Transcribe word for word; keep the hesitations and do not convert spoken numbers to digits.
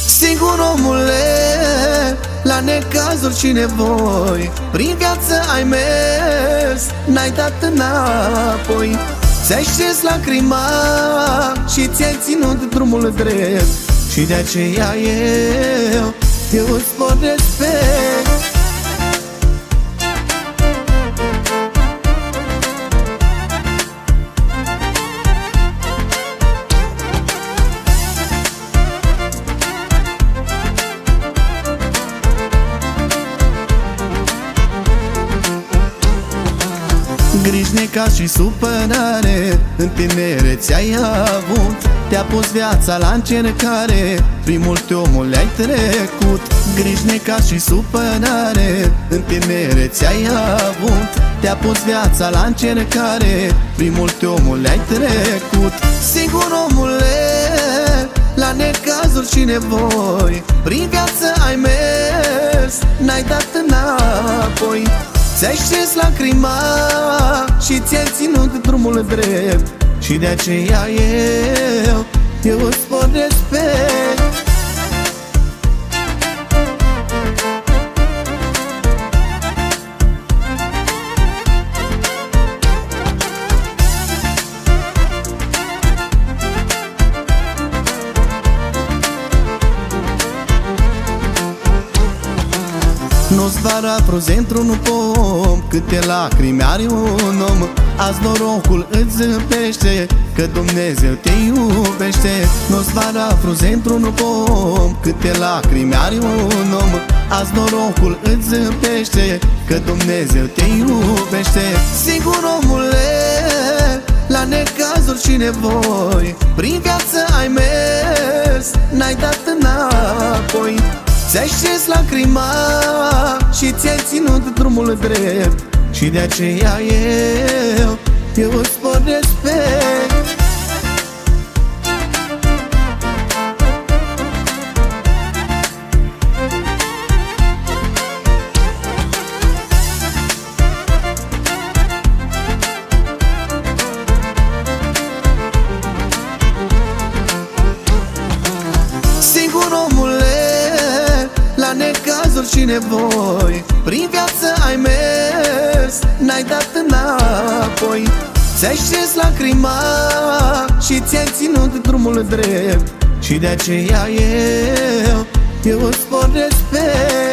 Singur, omule, la necazuri și nevoi, prin viață ai mers, n-ai dat înapoi. Ți-ai șters lacrima și ți-ai ținut drumul drept, și de aceea eu, eu îți pot respect. Griji, necaz și supărare în tinerețe ai avut, te-a pus viața la încercare, prin multe omul ai trecut. Griji, necaz și supărare în tinerețe ai avut, te-a pus viața la încercare, prin multe omul ai trecut. Singur, omule, la necazuri și nevoi, prin viață ai mers, n-ai dat înapoi. Ți-ai șters lacrima și ți-ai ținut drumul drept, și de aceea eu, eu îți pot respect. Nu-ți vara frunze într-un pom, câte lacrimi are un om. Azi norocul îți zâmbește, că Dumnezeu te iubește. Nu-ți vara frunze într-un pom, câte lacrimi are un om. Azi norocul îți zâmbește, că Dumnezeu te iubește. Singur, omule, la necazuri și nevoi, prin viață ai mers, n-ai dat înapoi. Ți-ai șters lacrima și ți-ai ținut drumul drept, și de aceea eu, eu îți pot respect. Singur, omule, la necazuri și nevoi, prin viață ai mers, n-ai dat înapoi. Ți-ai șters lacrima și ți-ai ținut drumul drept, și de aceea eu, eu îți pot respect.